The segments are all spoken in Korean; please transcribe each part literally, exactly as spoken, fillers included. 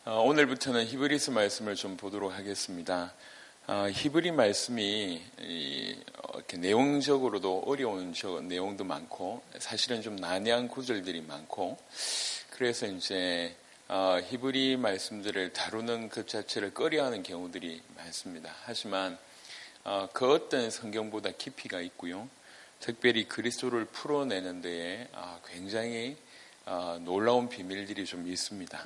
어, 오늘부터는 히브리서 말씀을 좀 보도록 하겠습니다. 어, 히브리 말씀이 이, 어, 이렇게 내용적으로도 어려운 저, 내용도 많고 사실은 좀 난해한 구절들이 많고 그래서 이제 어, 히브리 말씀들을 다루는 것 자체를 꺼려하는 경우들이 많습니다. 하지만 어, 그 어떤 성경보다 깊이가 있고요. 특별히 그리스도를 풀어내는 데에 어, 굉장히 어, 놀라운 비밀들이 좀 있습니다.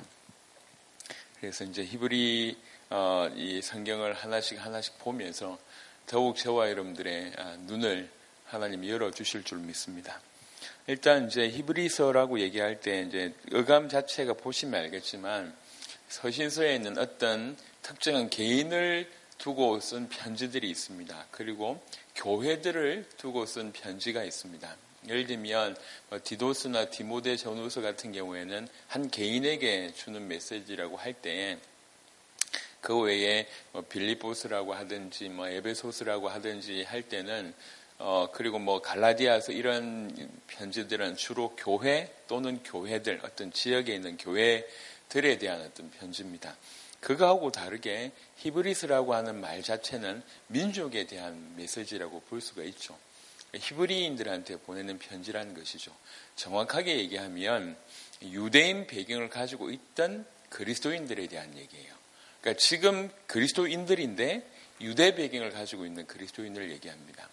그래서 이제 히브리 어, 이 성경을 하나씩 하나씩 보면서 더욱 저와 여러분들의 아, 눈을 하나님이 열어주실 줄 믿습니다. 일단 이제 히브리서라고 얘기할 때 이제 어감 자체가 보시면 알겠지만 서신서에 있는 어떤 특정한 개인을 두고 쓴 편지들이 있습니다. 그리고 교회들을 두고 쓴 편지가 있습니다. 예를 들면 디도스나 디모데 전후서 같은 경우에는 한 개인에게 주는 메시지라고 할 때 그 외에 뭐 빌립보스라고 하든지 뭐 에베소스라고 하든지 할 때는 어 그리고 뭐 갈라디아서 이런 편지들은 주로 교회 또는 교회들 어떤 지역에 있는 교회들에 대한 어떤 편지입니다. 그거하고 다르게 히브리서라고 하는 말 자체는 민족에 대한 메시지라고 볼 수가 있죠. 히브리인들한테 보내는 편지라는 것이죠. 정확하게 얘기하면 유대인 배경을 가지고 있던 그리스도인들에 대한 얘기예요. 그러니까 지금 그리스도인들인데 유대 배경을 가지고 있는 그리스도인들을 얘기합니다.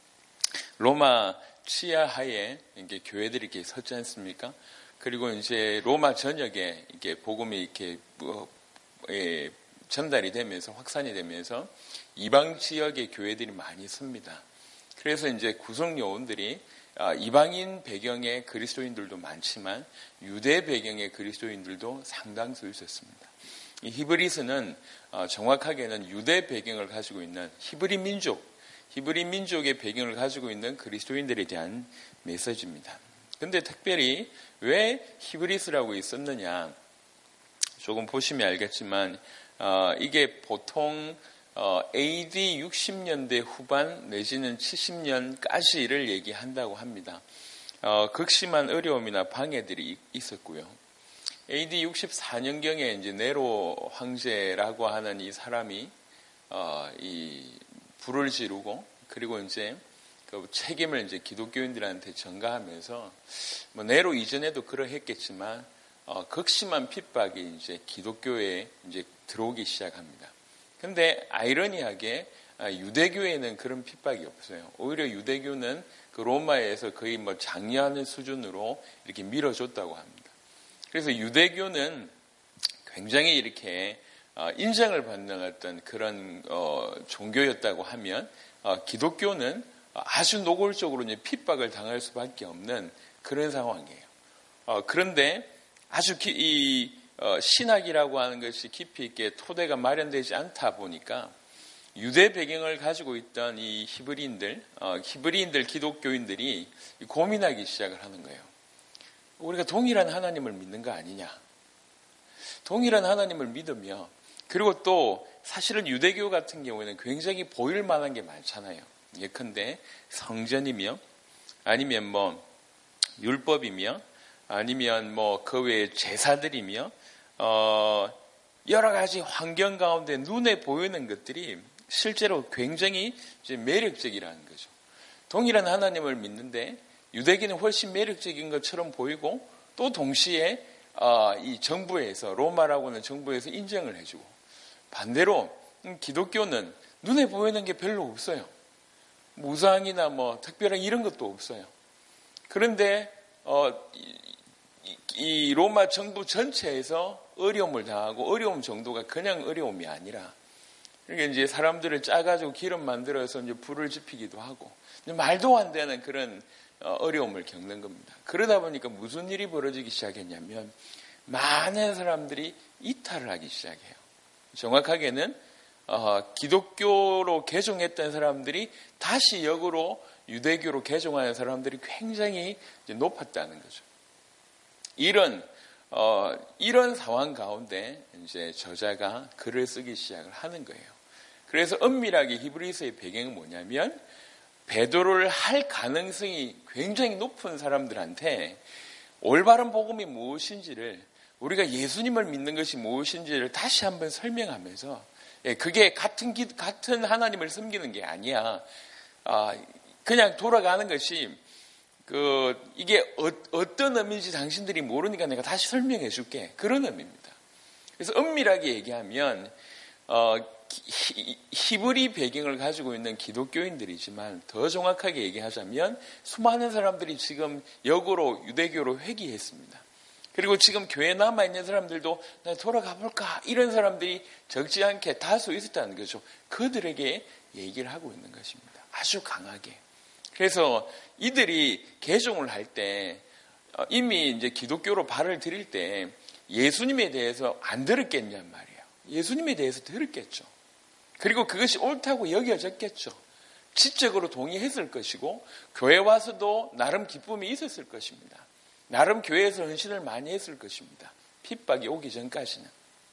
로마 치하하에 이게 교회들이 이렇게 섰지 않습니까? 그리고 이제 로마 전역에 이게 복음이 이렇게 뭐, 예, 전달이 되면서 확산이 되면서 이방 지역의 교회들이 많이 섭니다. 그래서 이제 구성 요원들이 이방인 배경의 그리스도인들도 많지만 유대 배경의 그리스도인들도 상당수 있었습니다. 이 히브리서는 정확하게는 유대 배경을 가지고 있는 히브리 민족, 히브리 민족의 배경을 가지고 있는 그리스도인들에 대한 메시지입니다. 그런데 특별히 왜 히브리서라고 있었느냐? 조금 보시면 알겠지만 이게 보통 어, 에이디 육십 년대 후반 내지는 칠십 년까지를 얘기한다고 합니다. 어, 극심한 어려움이나 방해들이 있었고요. 에이디 육십사 년경에 이제 네로 황제라고 하는 이 사람이 어, 이 불을 지르고 그리고 이제 그 책임을 이제 기독교인들한테 전가하면서 뭐 네로 이전에도 그러했겠지만 어, 극심한 핍박이 이제 기독교에 이제 들어오기 시작합니다. 근데 아이러니하게 유대교에는 그런 핍박이 없어요. 오히려 유대교는 그 로마에서 거의 뭐 장려하는 수준으로 이렇게 밀어줬다고 합니다. 그래서 유대교는 굉장히 이렇게 인정을 받는 어떤 그런 종교였다고 하면 기독교는 아주 노골적으로 핍박을 당할 수밖에 없는 그런 상황이에요. 그런데 아주 이 어, 신학이라고 하는 것이 깊이 있게 토대가 마련되지 않다 보니까 유대 배경을 가지고 있던 이 히브리인들, 어, 히브리인들 기독교인들이 고민하기 시작을 하는 거예요. 우리가 동일한 하나님을 믿는 거 아니냐? 동일한 하나님을 믿으며 그리고 또 사실은 유대교 같은 경우에는 굉장히 보일 만한 게 많잖아요. 예컨대 성전이며 아니면 뭐 율법이며 아니면 뭐 그 외에 제사들이며 어, 여러 가지 환경 가운데 눈에 보이는 것들이 실제로 굉장히 이제 매력적이라는 거죠. 동일한 하나님을 믿는데 유대교는 훨씬 매력적인 것처럼 보이고 또 동시에 어, 이 정부에서 로마라고 하는 정부에서 인정을 해주고 반대로 기독교는 눈에 보이는 게 별로 없어요. 무상이나 뭐 특별한 이런 것도 없어요. 그런데 어, 이, 이 로마 정부 전체에서 어려움을 당하고 어려움 정도가 그냥 어려움이 아니라 그러니까 이제 사람들을 짜가지고 기름 만들어서 이제 불을 지피기도 하고 말도 안 되는 그런 어려움을 겪는 겁니다. 그러다 보니까 무슨 일이 벌어지기 시작했냐면 많은 사람들이 이탈을 하기 시작해요. 정확하게는 어, 기독교로 개종했던 사람들이 다시 역으로 유대교로 개종하는 사람들이 굉장히 이제 높았다는 거죠. 이런 어, 이런 상황 가운데 이제 저자가 글을 쓰기 시작을 하는 거예요. 그래서 엄밀하게 히브리서의 배경은 뭐냐면 배도를 할 가능성이 굉장히 높은 사람들한테 올바른 복음이 무엇인지를 우리가 예수님을 믿는 것이 무엇인지를 다시 한번 설명하면서, 예, 그게 같은 기, 같은 하나님을 섬기는 게 아니야. 아, 그냥 돌아가는 것이 그 이게 어, 어떤 의미인지 당신들이 모르니까 내가 다시 설명해 줄게. 그런 의미입니다. 그래서 엄밀하게 얘기하면 어, 히, 히브리 배경을 가지고 있는 기독교인들이지만 더 정확하게 얘기하자면 수많은 사람들이 지금 역으로 유대교로 회귀했습니다. 그리고 지금 교회에 남아있는 사람들도 나 돌아가 볼까 이런 사람들이 적지 않게 다수 있었다는 거죠. 그들에게 얘기를 하고 있는 것입니다. 아주 강하게. 그래서 이들이 개종을 할 때 이미 이제 기독교로 발을 들일 때 예수님에 대해서 안 들었겠냔 말이에요. 예수님에 대해서 들었겠죠. 그리고 그것이 옳다고 여겨졌겠죠. 지적으로 동의했을 것이고 교회 와서도 나름 기쁨이 있었을 것입니다. 나름 교회에서 헌신을 많이 했을 것입니다. 핍박이 오기 전까지는.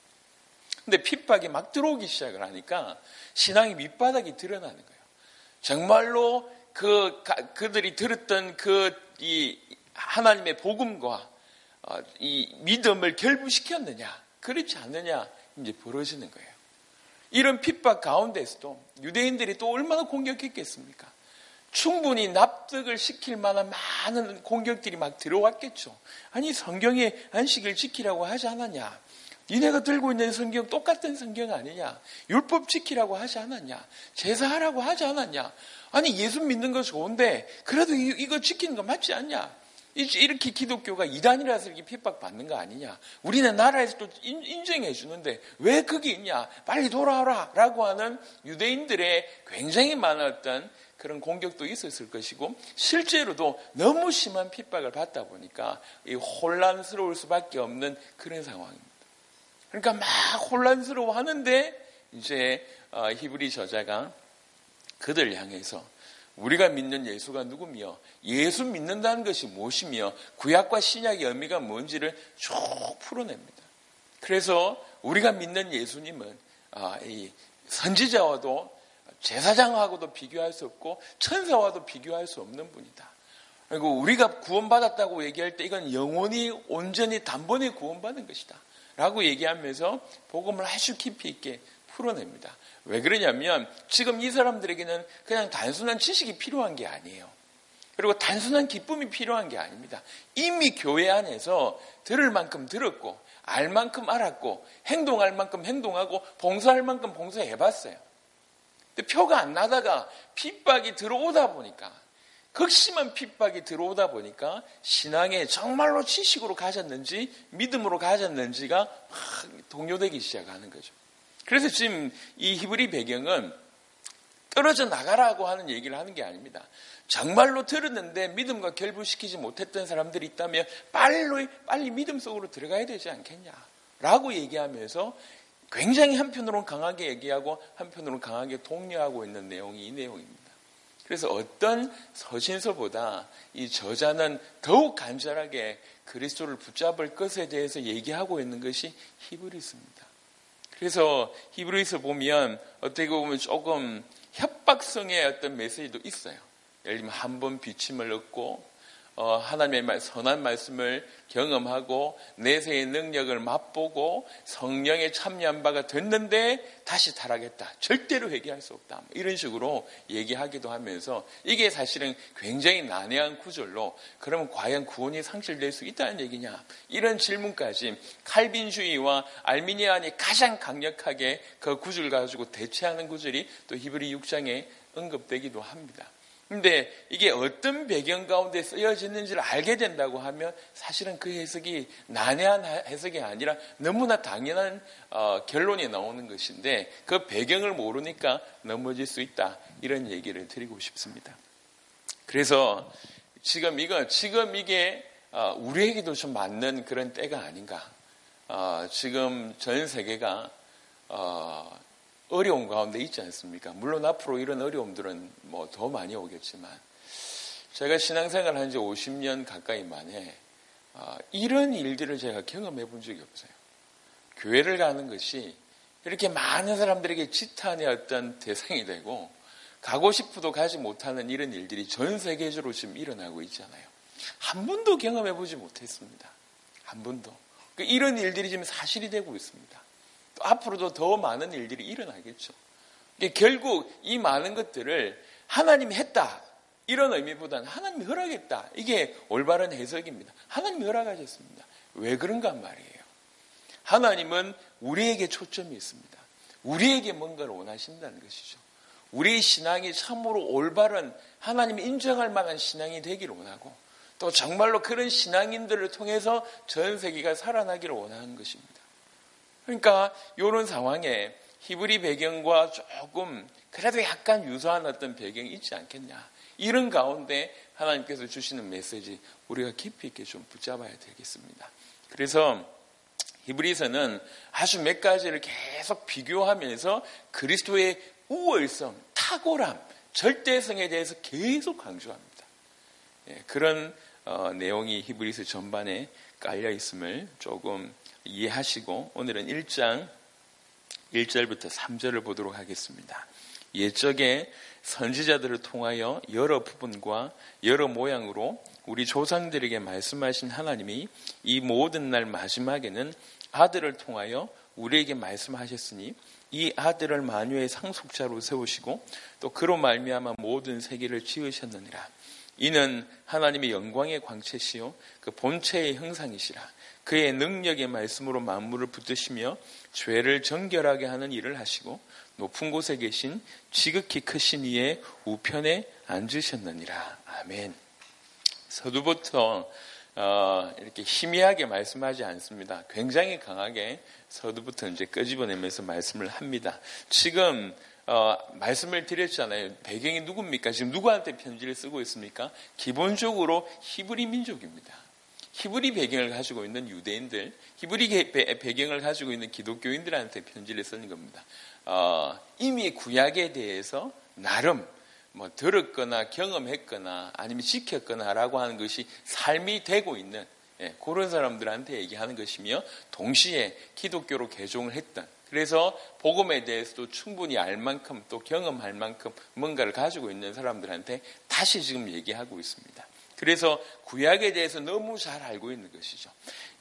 근데 핍박이 막 들어오기 시작을 하니까 신앙의 밑바닥이 드러나는 거예요. 정말로 그 그들이 들었던 그 이 하나님의 복음과 이 믿음을 결부시켰느냐, 그렇지 않느냐 이제 벌어지는 거예요. 이런 핍박 가운데서도 유대인들이 또 얼마나 공격했겠습니까? 충분히 납득을 시킬 만한 많은 공격들이 막 들어왔겠죠. 아니 성경에 안식일 지키라고 하지 않았냐? 니네가 들고 있는 성경 똑같은 성경 아니냐? 율법 지키라고 하지 않았냐? 제사하라고 하지 않았냐? 아니 예수 믿는 거 좋은데 그래도 이거 지키는 거 맞지 않냐? 이렇게 기독교가 이단이라서 이렇게 핍박받는 거 아니냐? 우리는 나라에서 또 인정해 주는데 왜 거기 있냐? 빨리 돌아와라 라고 하는 유대인들의 굉장히 많았던 그런 공격도 있었을 것이고 실제로도 너무 심한 핍박을 받다 보니까 혼란스러울 수밖에 없는 그런 상황입니다. 그러니까 막 혼란스러워 하는데 이제 히브리 저자가 그들 향해서 우리가 믿는 예수가 누구며 예수 믿는다는 것이 무엇이며 구약과 신약의 의미가 뭔지를 쭉 풀어냅니다. 그래서 우리가 믿는 예수님은 선지자와도 제사장하고도 비교할 수 없고 천사와도 비교할 수 없는 분이다. 그리고 우리가 구원받았다고 얘기할 때 이건 영원히 온전히 단번에 구원받은 것이다 라고 얘기하면서 복음을 아주 깊이 있게 풀어냅니다. 왜 그러냐면 지금 이 사람들에게는 그냥 단순한 지식이 필요한 게 아니에요. 그리고 단순한 기쁨이 필요한 게 아닙니다. 이미 교회 안에서 들을 만큼 들었고 알 만큼 알았고 행동할 만큼 행동하고 봉사할 만큼 봉사해봤어요. 근데 표가 안 나다가 핍박이 들어오다 보니까 극심한 핍박이 들어오다 보니까 신앙에 정말로 지식으로 가졌는지 믿음으로 가졌는지가 막 동요되기 시작하는 거죠. 그래서 지금 이 히브리 배경은 떨어져 나가라고 하는 얘기를 하는 게 아닙니다. 정말로 들었는데 믿음과 결부시키지 못했던 사람들이 있다면 빨리, 빨리 믿음 속으로 들어가야 되지 않겠냐라고 얘기하면서 굉장히 한편으로는 강하게 얘기하고 한편으로는 강하게 독려하고 있는 내용이 이 내용입니다. 그래서 어떤 서신서보다 이 저자는 더욱 간절하게 그리스도를 붙잡을 것에 대해서 얘기하고 있는 것이 히브리서입니다. 그래서 히브리서 보면 어떻게 보면 조금 협박성의 어떤 메시지도 있어요. 예를 들면 한 번 비침을 얻고 어, 하나님의 선한 말씀을 경험하고 내세의 능력을 맛보고 성령에 참여한 바가 됐는데 다시 타락했다. 절대로 회개할 수 없다. 이런 식으로 얘기하기도 하면서 이게 사실은 굉장히 난해한 구절로 그러면 과연 구원이 상실될 수 있다는 얘기냐. 이런 질문까지 칼빈주의와 알미니안이 가장 강력하게 그 구절 가지고 대체하는 구절이 또 히브리 육 장에 언급되기도 합니다. 근데 이게 어떤 배경 가운데 쓰여졌는지를 알게 된다고 하면 사실은 그 해석이 난해한 해석이 아니라 너무나 당연한 어, 결론이 나오는 것인데 그 배경을 모르니까 넘어질 수 있다. 이런 얘기를 드리고 싶습니다. 그래서 지금 이거 지금 이게 어, 우리에게도 좀 맞는 그런 때가 아닌가. 어, 지금 전 세계가 어, 어려움 가운데 있지 않습니까? 물론 앞으로 이런 어려움들은 뭐 더 많이 오겠지만 제가 신앙생활 한 지 오십 년 가까이 만에 어, 이런 일들을 제가 경험해 본 적이 없어요. 교회를 가는 것이 이렇게 많은 사람들에게 지탄의 어떤 대상이 되고 가고 싶어도 가지 못하는 이런 일들이 전 세계적으로 지금 일어나고 있잖아요. 한 번도 경험해 보지 못했습니다. 한 번도. 이런 일들이 지금 사실이 되고 있습니다. 또 앞으로도 더 많은 일들이 일어나겠죠. 결국 이 많은 것들을 하나님이 했다 이런 의미보다는 하나님이 허락했다, 이게 올바른 해석입니다. 하나님이 허락하셨습니다. 왜 그런가 말이에요. 하나님은 우리에게 초점이 있습니다. 우리에게 뭔가를 원하신다는 것이죠. 우리의 신앙이 참으로 올바른 하나님이 인정할 만한 신앙이 되기를 원하고, 또 정말로 그런 신앙인들을 통해서 전 세계가 살아나기를 원하는 것입니다. 그러니까 이런 상황에 히브리 배경과 조금 그래도 약간 유사한 어떤 배경이 있지 않겠냐, 이런 가운데 하나님께서 주시는 메시지 우리가 깊이 있게 좀 붙잡아야 되겠습니다. 그래서 히브리서는 아주 몇 가지를 계속 비교하면서 그리스도의 우월성, 탁월함, 절대성에 대해서 계속 강조합니다. 예, 그런 어, 내용이 히브리서 전반에 깔려 있음을 조금 이해하시고 오늘은 일 장 일 절부터 삼 절을 보도록 하겠습니다. 옛적에 선지자들을 통하여 여러 부분과 여러 모양으로 우리 조상들에게 말씀하신 하나님이 이 모든 날 마지막에는 아들을 통하여 우리에게 말씀하셨으니 이 아들을 만유의 상속자로 세우시고 또 그로 말미암아 모든 세계를 지으셨느니라. 이는 하나님의 영광의 광채시요 그 본체의 형상이시라. 그의 능력의 말씀으로 만물을 붙드시며 죄를 정결하게 하는 일을 하시고 높은 곳에 계신 지극히 크신 이의 우편에 앉으셨느니라. 아멘. 서두부터 어, 이렇게 희미하게 말씀하지 않습니다. 굉장히 강하게 서두부터 이제 끄집어내면서 말씀을 합니다. 지금 어, 말씀을 드렸잖아요. 배경이 누굽니까? 지금 누구한테 편지를 쓰고 있습니까? 기본적으로 히브리 민족입니다. 히브리 배경을 가지고 있는 유대인들, 히브리 배경을 가지고 있는 기독교인들한테 편지를 쓰는 겁니다. 어, 이미 구약에 대해서 나름 뭐 들었거나 경험했거나 아니면 지켰거나라고 하는 것이 삶이 되고 있는, 예, 그런 사람들한테 얘기하는 것이며, 동시에 기독교로 개종을 했던, 그래서 복음에 대해서도 충분히 알 만큼 또 경험할 만큼 뭔가를 가지고 있는 사람들한테 다시 지금 얘기하고 있습니다. 그래서 구약에 대해서 너무 잘 알고 있는 것이죠.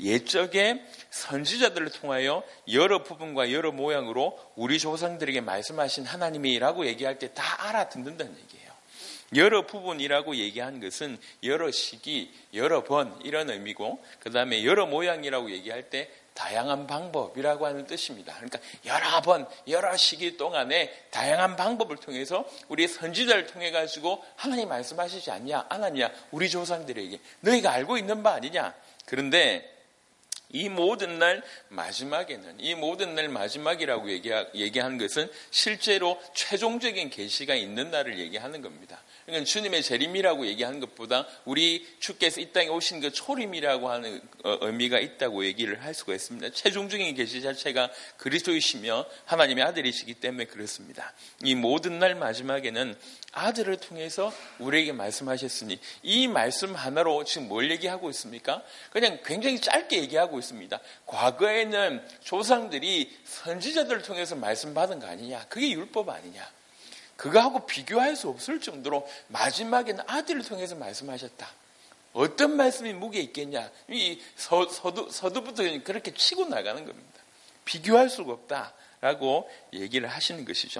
옛적에 선지자들을 통하여 여러 부분과 여러 모양으로 우리 조상들에게 말씀하신 하나님이라고 얘기할 때 다 알아듣는다는 얘기예요. 여러 부분이라고 얘기한 것은 여러 시기, 여러 번 이런 의미고, 그 다음에 여러 모양이라고 얘기할 때 다양한 방법이라고 하는 뜻입니다. 그러니까 여러 번, 여러 시기 동안에 다양한 방법을 통해서 우리 선지자를 통해 가지고 하나님 말씀하시지 않냐, 안 하냐, 우리 조상들에게 너희가 알고 있는 바 아니냐. 그런데 이 모든 날 마지막에는, 이 모든 날 마지막이라고 얘기한 것은 실제로 최종적인 계시가 있는 날을 얘기하는 겁니다. 그러니까 주님의 재림이라고 얘기하는 것보다 우리 주께서 이 땅에 오신 그 초림이라고 하는 의미가 있다고 얘기를 할 수가 있습니다. 최종적인 계시 자체가 그리스도이시며 하나님의 아들이시기 때문에 그렇습니다. 이 모든 날 마지막에는 아들을 통해서 우리에게 말씀하셨으니, 이 말씀 하나로 지금 뭘 얘기하고 있습니까? 그냥 굉장히 짧게 얘기하고 있습니다. 과거에는 조상들이 선지자들을 통해서 말씀 받은 거 아니냐, 그게 율법 아니냐, 그거하고 비교할 수 없을 정도로 마지막에는 아들을 통해서 말씀하셨다. 어떤 말씀이 무게 있겠냐, 이 서, 서두, 서두부터 그렇게 치고 나가는 겁니다. 비교할 수가 없다라고 얘기를 하시는 것이죠.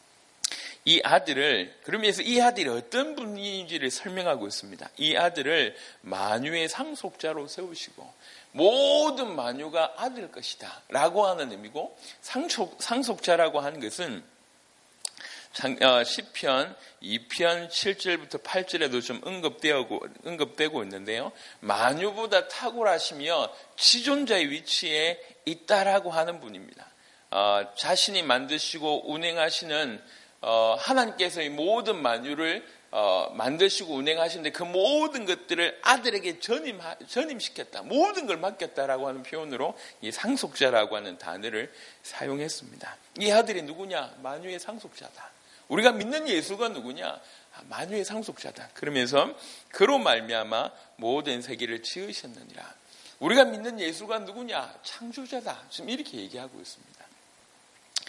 이 아들을, 그러면서 이 아들이 어떤 분인지를 설명하고 있습니다. 이 아들을 만유의 상속자로 세우시고 모든 만유가 아들 것이다 라고 하는 의미고, 상속, 상속자라고 하는 것은 시편 이 편 칠 절부터 팔 절에도 좀 언급되고, 언급되고 있는데요. 만유보다 탁월하시며 지존자의 위치에 있다라고 하는 분입니다. 어, 자신이 만드시고 운행하시는 어, 하나님께서 이 모든 만유를 어, 만드시고 운행하시는데 그 모든 것들을 아들에게 전임, 전임시켰다, 모든 걸 맡겼다라고 하는 표현으로 이 상속자라고 하는 단어를 사용했습니다. 이 아들이 누구냐? 만유의 상속자다. 우리가 믿는 예수가 누구냐? 만유의 상속자다. 그러면서 그로 말미암아 모든 세계를 지으셨느니라. 우리가 믿는 예수가 누구냐? 창조자다. 지금 이렇게 얘기하고 있습니다.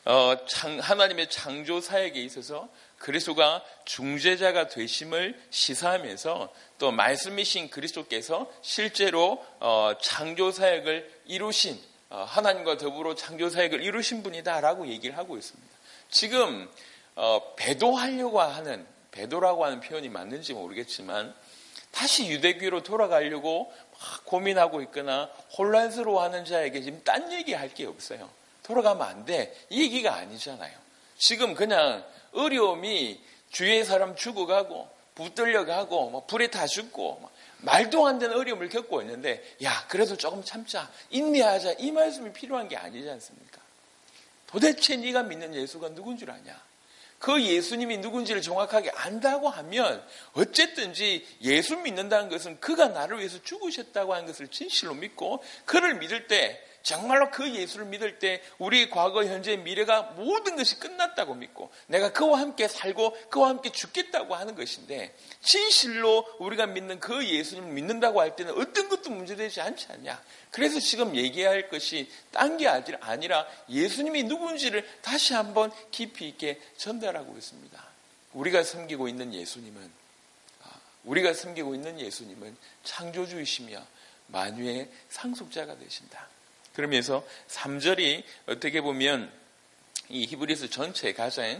어, 창, 하나님의 창조 사역에 있어서 그리스도가 중재자가 되심을 시사하면서 또 말씀이신 그리스도께서 실제로 어, 창조 사역을 이루신 어, 하나님과 더불어 창조 사역을 이루신 분이다라고 얘기를 하고 있습니다. 지금 어, 배도하려고 하는, 배도라고 하는 표현이 맞는지 모르겠지만 다시 유대교로 돌아가려고 막 고민하고 있거나 혼란스러워하는 자에게 지금 딴 얘기할 게 없어요. 돌아가면 안 돼. 이 얘기가 아니잖아요. 지금 그냥 어려움이 주위의 사람 죽어가고 붙들려가고 뭐 불에 다 죽고 말도 안 되는 어려움을 겪고 있는데 야 그래도 조금 참자, 인내하자, 이 말씀이 필요한 게 아니지 않습니까? 도대체 네가 믿는 예수가 누군 줄 아냐? 그 예수님이 누군지를 정확하게 안다고 하면 어쨌든지 예수 믿는다는 것은 그가 나를 위해서 죽으셨다고 하는 것을 진실로 믿고 그를 믿을 때, 정말로 그 예수를 믿을 때 우리 과거, 현재, 미래가 모든 것이 끝났다고 믿고 내가 그와 함께 살고 그와 함께 죽겠다고 하는 것인데, 진실로 우리가 믿는 그 예수님을 믿는다고 할 때는 어떤 것도 문제되지 않지 않냐. 그래서 지금 얘기할 것이 딴 게 아니라 예수님이 누군지를 다시 한번 깊이 있게 전달하고 있습니다. 우리가 섬기고 있는 예수님은 우리가 섬기고 있는 예수님은 창조주이시며 만유의 상속자가 되신다. 그러면서 삼 절이 어떻게 보면 이 히브리서 전체 가장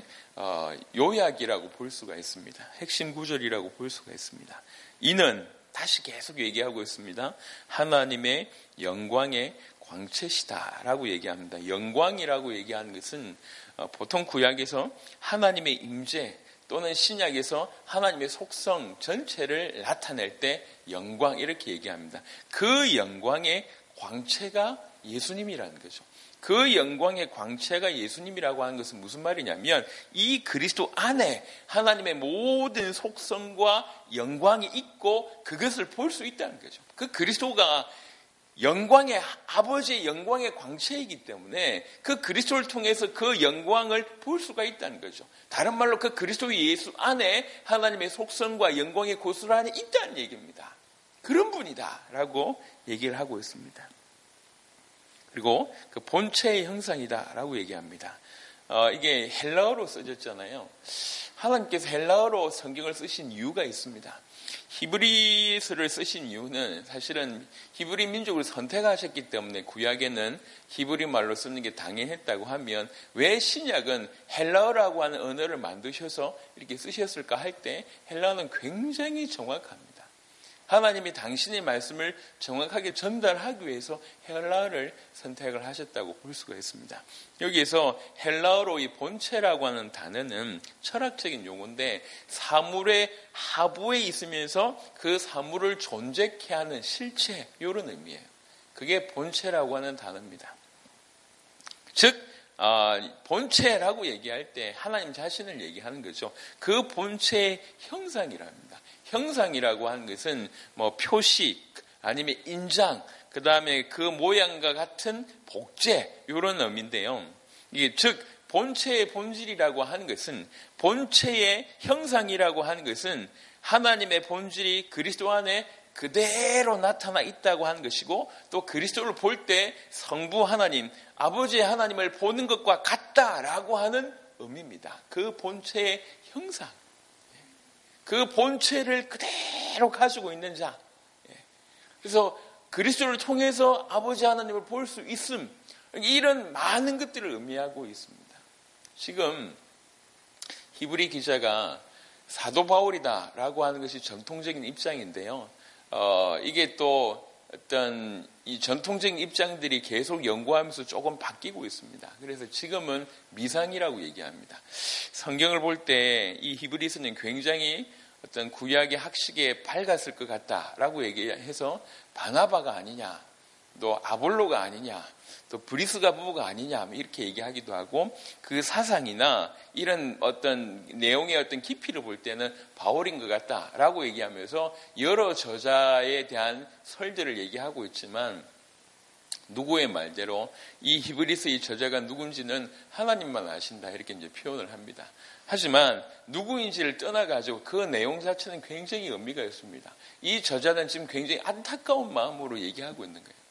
요약이라고 볼 수가 있습니다. 핵심 구절이라고 볼 수가 있습니다. 이는 다시 계속 얘기하고 있습니다. 하나님의 영광의 광채시다라고 얘기합니다. 영광이라고 얘기하는 것은 보통 구약에서 하나님의 임재 또는 신약에서 하나님의 속성 전체를 나타낼 때 영광 이렇게 얘기합니다. 그 영광의 광채가 예수님이라는 거죠. 그 영광의 광채가 예수님이라고 하는 것은 무슨 말이냐면 이 그리스도 안에 하나님의 모든 속성과 영광이 있고 그것을 볼 수 있다는 거죠. 그 그리스도가 영광의 아버지의 영광의 광채이기 때문에 그 그리스도를 통해서 그 영광을 볼 수가 있다는 거죠. 다른 말로 그 그리스도 예수 안에 하나님의 속성과 영광의 고스란히 있다는 얘기입니다. 그런 분이다라고 얘기를 하고 있습니다. 그리고 그 본체의 형상이다라고 얘기합니다. 어, 이게 헬라어로 써졌잖아요. 하나님께서 헬라어로 성경을 쓰신 이유가 있습니다. 히브리서를 쓰신 이유는 사실은 히브리 민족을 선택하셨기 때문에 구약에는 히브리 말로 쓰는 게 당연했다고 하면 왜 신약은 헬라어라고 하는 언어를 만드셔서 이렇게 쓰셨을까 할 때 헬라어는 굉장히 정확합니다. 하나님이 당신의 말씀을 정확하게 전달하기 위해서 헬라어를 선택을 하셨다고 볼 수가 있습니다. 여기에서 헬라어로 이 본체라고 하는 단어는 철학적인 용어인데 사물의 하부에 있으면서 그 사물을 존재케 하는 실체, 이런 의미예요. 그게 본체라고 하는 단어입니다. 즉 어, 본체라고 얘기할 때 하나님 자신을 얘기하는 거죠. 그 본체의 형상이라 합니다. 형상이라고 하는 것은 뭐 표시 아니면 인장, 그 다음에 그 모양과 같은 복제, 이런 의미인데요. 이게 즉 본체의 본질이라고 하는 것은, 본체의 형상이라고 하는 것은 하나님의 본질이 그리스도 안에 그대로 나타나 있다고 하는 것이고, 또 그리스도를 볼 때 성부 하나님, 아버지의 하나님을 보는 것과 같다라고 하는 의미입니다. 그 본체의 형상, 그 본체를 그대로 가지고 있는 자. 그래서 그리스도를 통해서 아버지 하나님을 볼 수 있음, 이런 많은 것들을 의미하고 있습니다. 지금 히브리 기자가 사도 바울이다라고 하는 것이 전통적인 입장인데요. 어, 이게 또 어떤 이 전통적인 입장들이 계속 연구하면서 조금 바뀌고 있습니다. 그래서 지금은 미상이라고 얘기합니다. 성경을 볼 때 이 히브리서는 굉장히 어떤 구약의 학식에 밝았을 것 같다라고 얘기해서 바나바가 아니냐, 또 아볼로가 아니냐, 또 브리스가 부부가 아니냐 이렇게 얘기하기도 하고, 그 사상이나 이런 어떤 내용의 어떤 깊이를 볼 때는 바울인 것 같다라고 얘기하면서 여러 저자에 대한 설들을 얘기하고 있지만, 누구의 말대로 이 히브리서의 저자가 누군지는 하나님만 아신다 이렇게 이제 표현을 합니다. 하지만 누구인지를 떠나가지고 그 내용 자체는 굉장히 의미가 있습니다. 이 저자는 지금 굉장히 안타까운 마음으로 얘기하고 있는 거예요.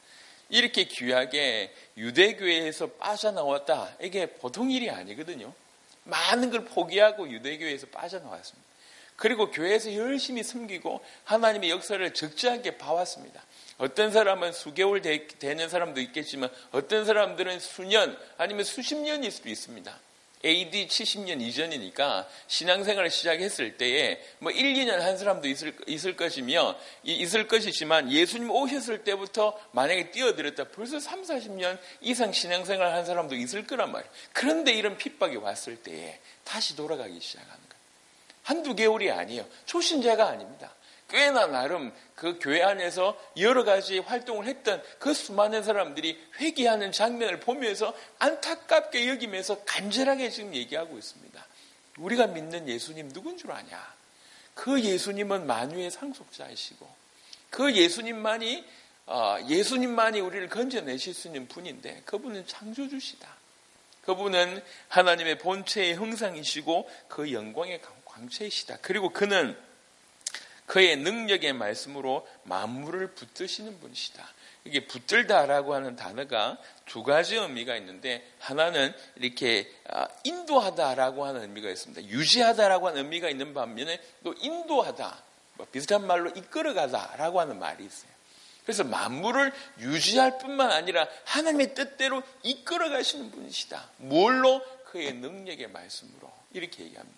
이렇게 귀하게 유대교회에서 빠져나왔다. 이게 보통 일이 아니거든요. 많은 걸 포기하고 유대교회에서 빠져나왔습니다. 그리고 교회에서 열심히 섬기고 하나님의 역사를 적지않게 봐왔습니다. 어떤 사람은 수개월 되, 되는 사람도 있겠지만 어떤 사람들은 수년 아니면 수십 년일 수도 있습니다. 에이디 칠십 년 이전이니까 신앙생활을 시작했을 때에 뭐 일, 이 년 한 사람도 있을, 있을 것이며 있을 것이지만 예수님 오셨을 때부터 만약에 뛰어들었다 벌써 삼, 사십 년 이상 신앙생활 한 사람도 있을 거란 말이에요. 그런데 이런 핍박이 왔을 때에 다시 돌아가기 시작하는 거예요. 한두 개월이 아니에요. 초신자가 아닙니다. 꽤나 나름 그 교회 안에서 여러 가지 활동을 했던 그 수많은 사람들이 회개하는 장면을 보면서 안타깝게 여기면서 간절하게 지금 얘기하고 있습니다. 우리가 믿는 예수님 누군 줄 아냐? 그 예수님은 만유의 상속자이시고 그 예수님만이 예수님만이 우리를 건져내실 수 있는 분인데 그분은 창조주시다. 그분은 하나님의 본체의 형상이시고 그 영광의 광채이시다. 그리고 그는 그의 능력의 말씀으로 만물을 붙드시는 분이시다. 이게 붙들다라고 하는 단어가 두 가지 의미가 있는데 하나는 이렇게 인도하다라고 하는 의미가 있습니다. 유지하다라고 하는 의미가 있는 반면에 또 인도하다, 비슷한 말로 이끌어가다라고 하는 말이 있어요. 그래서 만물을 유지할 뿐만 아니라 하나님의 뜻대로 이끌어가시는 분이시다. 뭘로? 그의 능력의 말씀으로 이렇게 얘기합니다.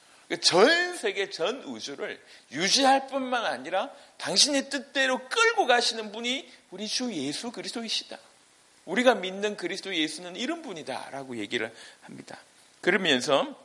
전 세계 전 우주를 유지할 뿐만 아니라 당신의 뜻대로 끌고 가시는 분이 우리 주 예수 그리스도이시다. 우리가 믿는 그리스도 예수는 이런 분이다라고 얘기를 합니다. 그러면서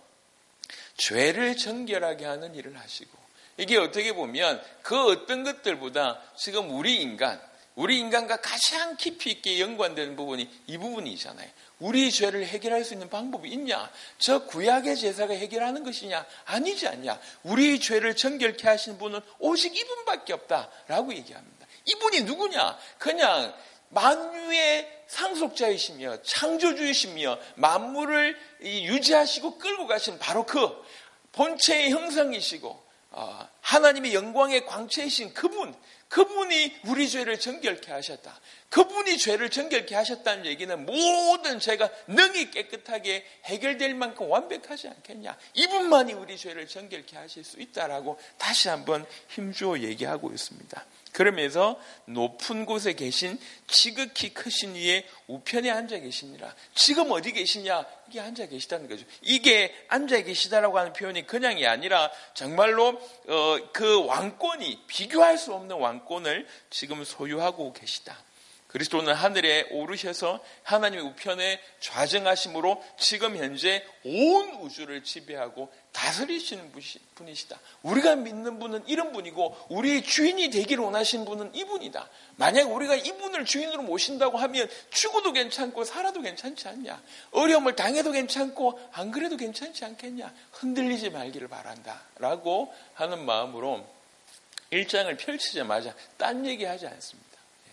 죄를 정결하게 하는 일을 하시고 이게 어떻게 보면 그 어떤 것들보다 지금 우리 인간 우리 인간과 가장 깊이 있게 연관되는 부분이 이 부분이잖아요. 우리 죄를 해결할 수 있는 방법이 있냐? 저 구약의 제사가 해결하는 것이냐? 아니지 않냐? 우리 죄를 정결케 하시는 분은 오직 이분밖에 없다라고 얘기합니다. 이분이 누구냐? 그냥 만유의 상속자이시며 창조주이시며 만물을 유지하시고 끌고 가신 바로 그 본체의 형상이시고 하나님의 영광의 광채이신 그분, 그분이 우리 죄를 정결케 하셨다. 그분이 죄를 정결케 하셨다는 얘기는 모든 죄가 능히 깨끗하게 해결될 만큼 완벽하지 않겠냐. 이분만이 우리 죄를 정결케 하실 수 있다라고 다시 한번 힘주어 얘기하고 있습니다. 그러면서 높은 곳에 계신 지극히 크신 이의 우편에 앉아 계시니라. 지금 어디 계시냐? 이게 앉아 계시다는 거죠. 이게 앉아 계시다라고 하는 표현이 그냥이 아니라 정말로 어, 그 왕권이 비교할 수 없는 왕권을 지금 소유하고 계시다. 그리스도는 하늘에 오르셔서 하나님의 우편에 좌정하심으로 지금 현재 온 우주를 지배하고 다스리시는 분이시다. 우리가 믿는 분은 이런 분이고 우리의 주인이 되기를 원하시는 분은 이분이다. 만약 우리가 이분을 주인으로 모신다고 하면 죽어도 괜찮고 살아도 괜찮지 않냐? 어려움을 당해도 괜찮고 안 그래도 괜찮지 않겠냐? 흔들리지 말기를 바란다 라고 하는 마음으로 일 장을 펼치자마자 딴 얘기하지 않습니다.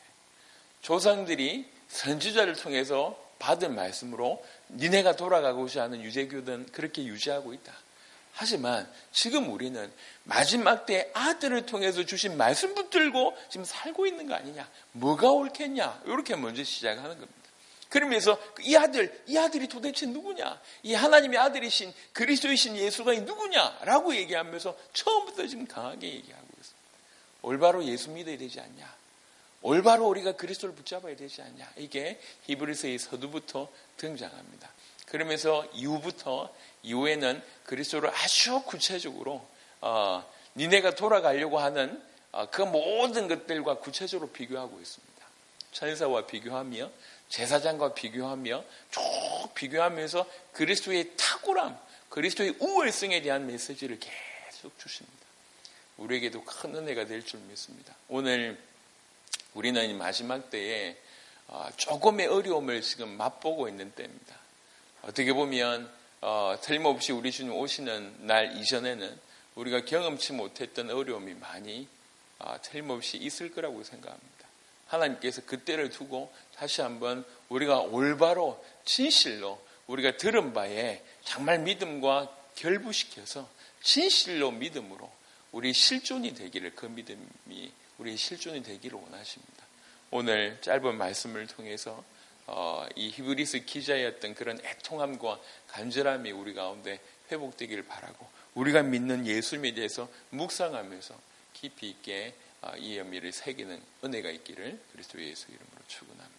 조상들이 선지자를 통해서 받은 말씀으로 니네가 돌아가고자 하는 유대교는 그렇게 유지하고 있다. 하지만 지금 우리는 마지막 때 아들을 통해서 주신 말씀 붙들고 지금 살고 있는 거 아니냐. 뭐가 옳겠냐. 이렇게 먼저 시작하는 겁니다. 그러면서 이 아들, 이 아들이 도대체 누구냐. 이 하나님의 아들이신 그리스도이신 예수가 누구냐라고 얘기하면서 처음부터 지금 강하게 얘기하고 있습니다. 올바로 예수 믿어야 되지 않냐. 올바로 우리가 그리스도를 붙잡아야 되지 않냐. 이게 히브리서의 서두부터 등장합니다. 그러면서 이후부터 이후에는 그리스도를 아주 구체적으로 어, 니네가 돌아가려고 하는 어, 그 모든 것들과 구체적으로 비교하고 있습니다. 천사와 비교하며 제사장과 비교하며 쭉 비교하면서 그리스도의 탁월함, 그리스도의 우월성에 대한 메시지를 계속 주십니다. 우리에게도 큰 은혜가 될 줄 믿습니다. 오늘 우리는 마지막 때에 조금의 어려움을 지금 맛보고 있는 때입니다. 어떻게 보면 어, 틀림없이 우리 주님 오시는 날 이전에는 우리가 경험치 못했던 어려움이 많이 어, 틀림없이 있을 거라고 생각합니다. 하나님께서 그때를 두고 다시 한번 우리가 올바로 진실로 우리가 들은 바에 정말 믿음과 결부시켜서 진실로 믿음으로 우리 실존이 되기를 그 믿음이 우리 실존이 되기를 원하십니다. 오늘 짧은 말씀을 통해서 어, 이 히브리서 기자였던 그런 애통함과 간절함이 우리 가운데 회복되기를 바라고 우리가 믿는 예수님에 대해서 묵상하면서 깊이 있게 이 의미를 새기는 은혜가 있기를 그리스도 예수 이름으로 축원합니다.